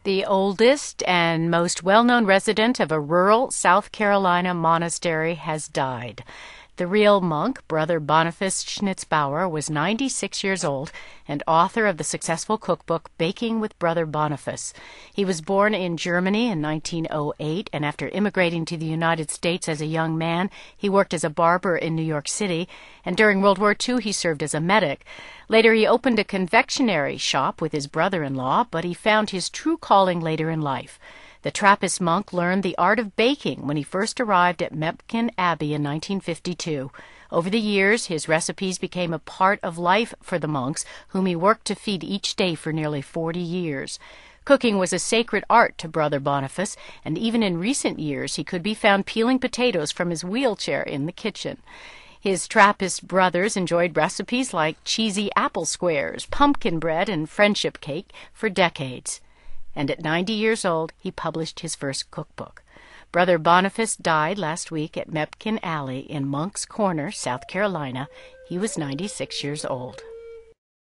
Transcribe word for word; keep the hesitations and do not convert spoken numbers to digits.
The oldest and most well-known resident of a rural South Carolina monastery has died. The real monk, Brother Boniface Schnitzbauer, was ninety-six years old and author of the successful cookbook Baking with Brother Boniface. He was born in Germany in nineteen oh eight, and after immigrating to the United States as a young man, he worked as a barber in New York City, and during World War Two he served as a medic. Later he opened a confectionery shop with his brother-in-law, but he found his true calling later in life. The Trappist monk learned the art of baking when he first arrived at Mepkin Abbey in nineteen fifty-two. Over the years, his recipes became a part of life for the monks, whom he worked to feed each day for nearly forty years. Cooking was a sacred art to Brother Boniface, and even in recent years he could be found peeling potatoes from his wheelchair in the kitchen. His Trappist brothers enjoyed recipes like cheesy apple squares, pumpkin bread, and friendship cake for decades. And at ninety years old, he published his first cookbook. Brother Boniface died last week at Mepkin Alley in Moncks Corner, South Carolina. He was ninety-six years old.